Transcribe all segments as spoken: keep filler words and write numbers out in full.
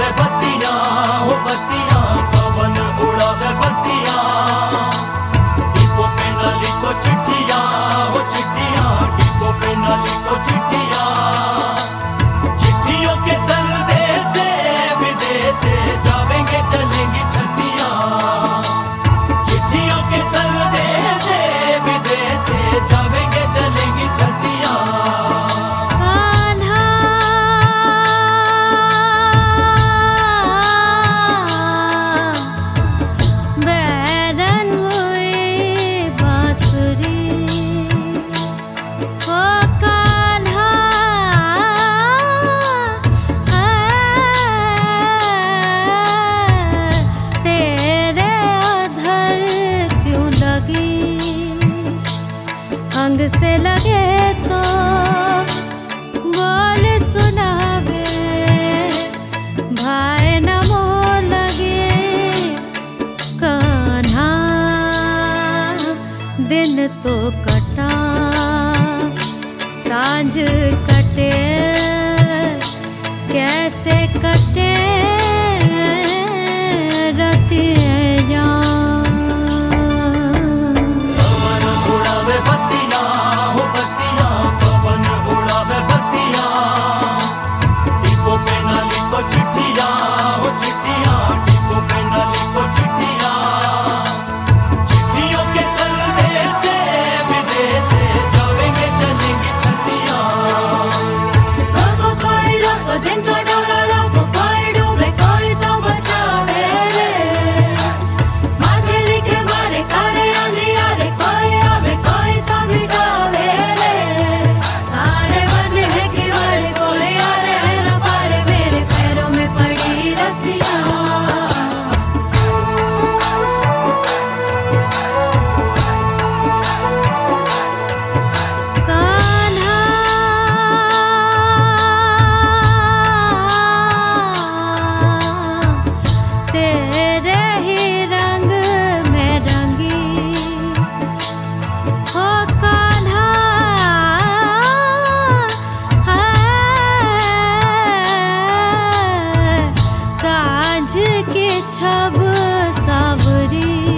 उड़ावे बत्तियां हो बत्तियां, पवन उड़ावे बत्तियां। डिब्बों पे न लिखो चिट्ठियां हो चिट्ठियां, डिब्बों पे न लिखो चिट्ठियां। चिट्ठियों के संदेश से विदेश से जावेंगे चलेंगी छत्तियां। चिट्ठियों के संदेश से विदेश से जावेंगे चलेंगी छत्तियां। अंग से लगे तो बोल सुनावे, भाई नमो लगे कान्हा। दिन तो कटा सांझ कटे, कैसे कटे रतियां। छब सावरी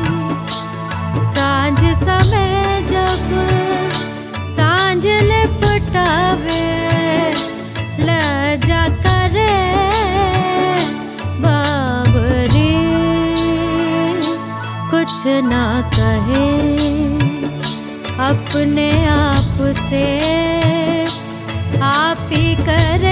सांझ समय जब सांझ लिपटावे, लजा करे बाबरी कुछ ना कहे अपने आप से, आप ही करे